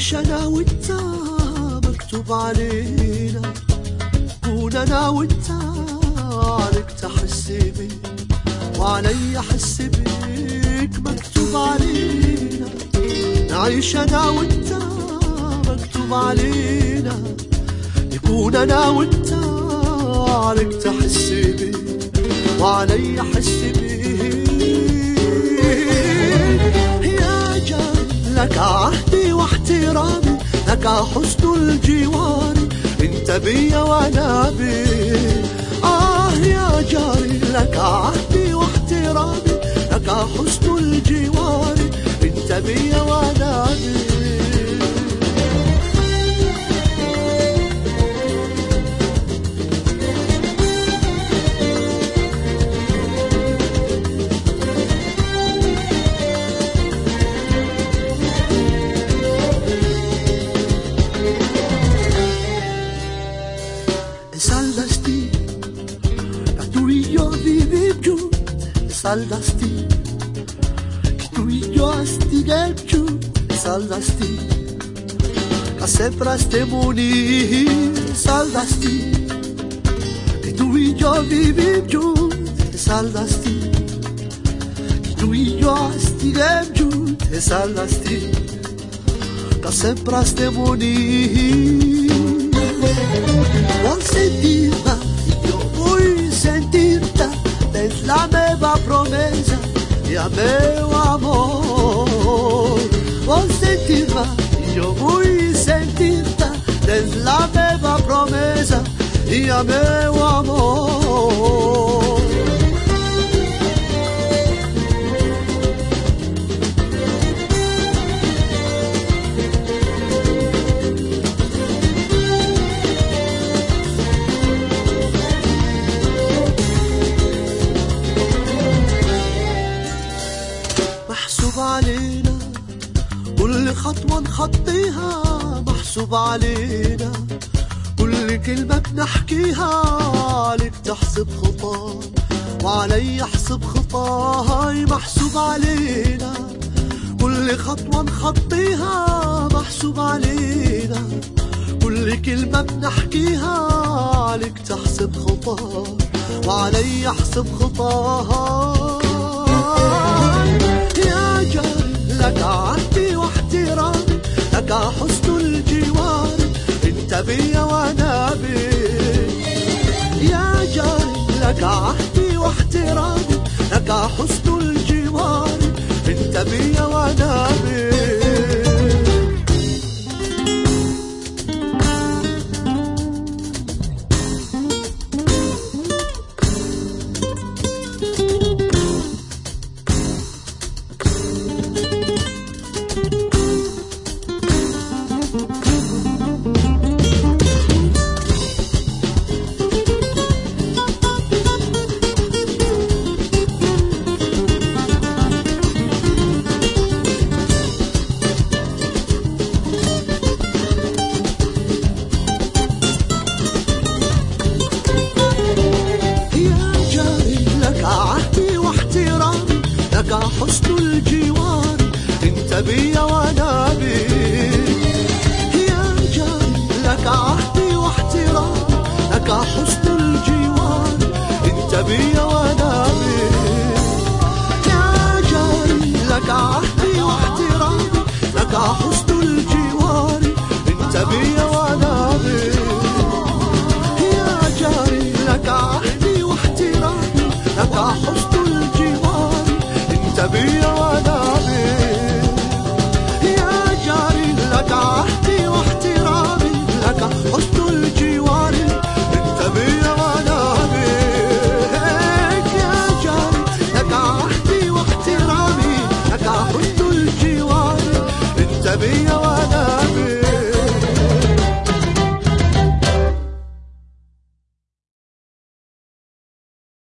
نعيش انا وانت مكتوب علينا، كون انا وانت عليك تحس بي وعلي احس بيك مكتوب علينا. نعيش انا وانت مكتوب علينا، يكون انا وانت عليك تحس بي وعلي احس بيك. يا جار لك عهدي واحترامي، لك حسن الجوار، انت بيا وانا بيك. يا جاري لك عهدي واحترامي، لك حسن الجوار، انت بيا وانا بيك. Saldasti, que tú y yo vivim junts. Saldasti, que tu i jo estiguem junts. Saldasti, que sempre estem units. Saldasti, que tu i jo vivim junts. Saldasti, que tu i jo estiguem junts. Saldasti, que sempre estem units. Vuol sentir-me, jo vull sentir-te, és la meva promesa i el meu amor. Vuol sentir-me, jo vull sentir-te, és la meva promesa i el meu amor. محسوب علينا كل خطوة نخطيها، محسوب علينا كل كلمة بنحكيها، عليك تحسب خطاها وعلي احسب خطاها. محسوب علينا كل خطوة نخطيها، محسوب علينا كل كلمة بنحكيها، عليك تحسب خطاها وعلي احسب خطاها. لك عهدي واحترامي، لك حسن الجوار، انت بيا وانا بيك. يا جاري لك عهدي واحترامي، لك حسن الجوار، انت بيا وانا بيك. حسن الجوار، انت بي